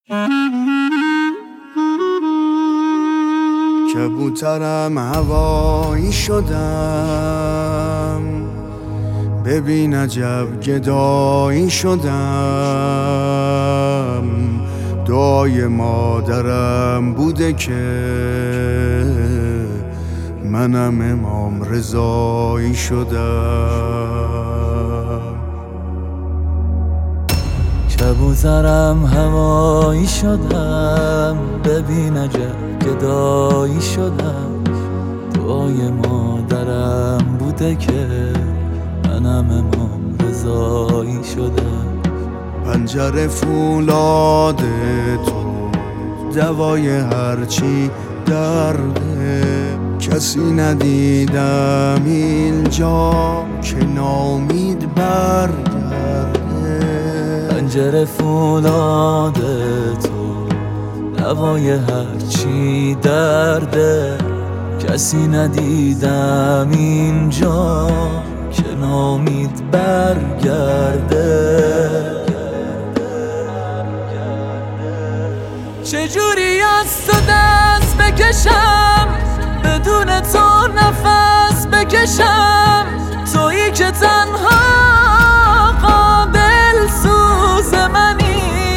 کبوترم هوایی شدم، ببین عجب گدایی شدم. دعای مادرم بوده که منم امام رضایی شدم. کبوترم هوایی شدم، ببین عجب گدایی شدم. دعای مادرم بوده که منم امام رضایی شدم. پنجره فولاد تو دوای هرچی درده، کسی ندیدم اینجا که ناامید برگرده. پنجره فولاد تو دوای هرچی درده، کسی ندیدم اینجا که ناامید برگرده. چجوری از تو دست بکشم، بدون تو نفس بکشم، تویی که تنها قابل سوز منی.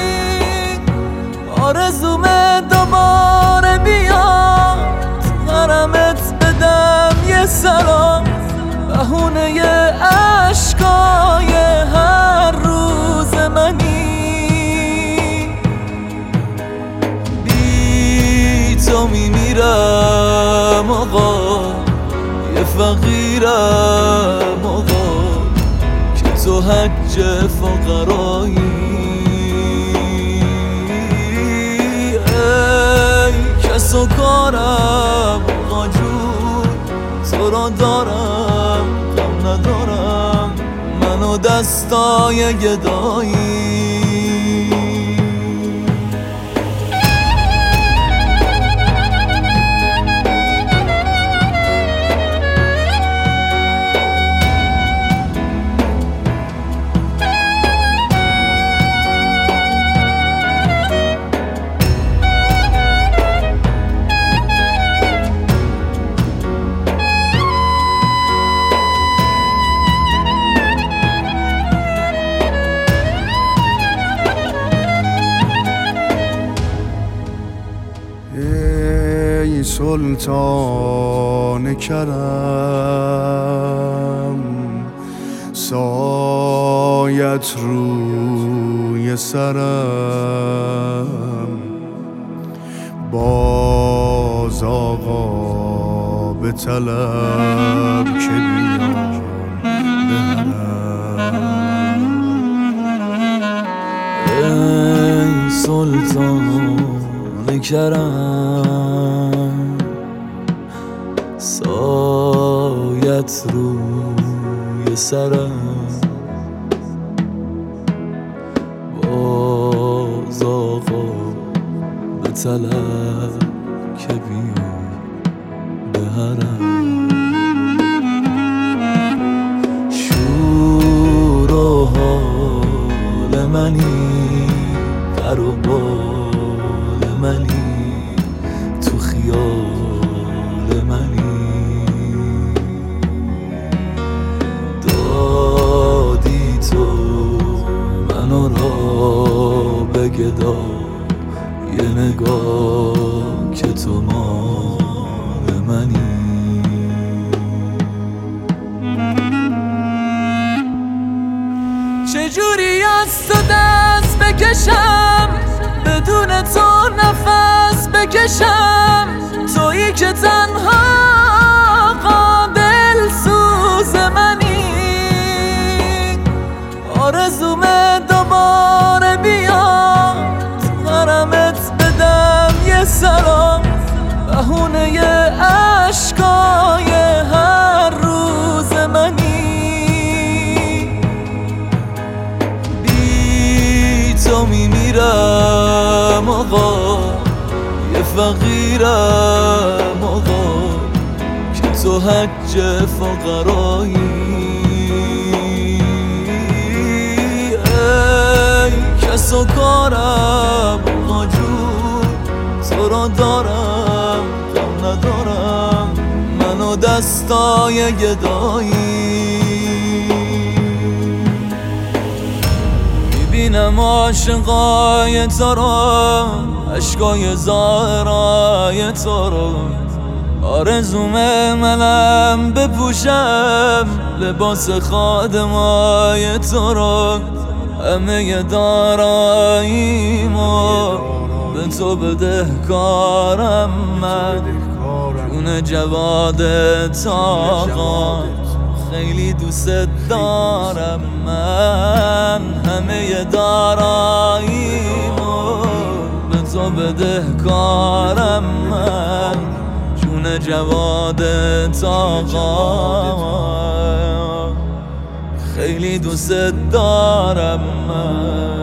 آرزومه دوباره بیاد، حرمت بدم یه سلام، بهونه عشقای هر روز منی. بی تو میمیرم آقا، یه فقیرم آقا، که تو حج فقرایی. ای کس و کارم آقا جون، تو را دارم غم ندارم، منو دستای گدایی. ای سلطان کرم، سایت روی سرم، باز آقا به طلب که بیام بهرم. ای سلطان کرم، سایت روی سرم، باز آقا به طلب که بیام بهرم. شور و حال منی، پر و بال منی، تو خیال منی. دادی تو منو را به گدا، یه نگاه که تو مال منی. چجوری از تو دست بکشم، بدون تو نفس بکشم، تویی که تنها قابل سوز منی. آرزومه دوباره بیاد، حرمت بدم یه سلام، بهونه عشقای هر روز منی. بی تو میمیرم آقا، یه فقیرم آقا، که تو حج فقرایی. ای کس تو کارم آقا جون، تو را دارم کم ندارم منو دستای گدایی. میبینم عاشقای تو رو، عشقای ظاهرای تو رو، آرزومه منم بپوشم لباس خادمای تو رو. همه داراییمو به تو بدهکارم من، جون جواد آقا خیلی دوست دارم من. همه داراییمو به تو بدهکارم من، جون جواد آقا خیلی دوست دارم من.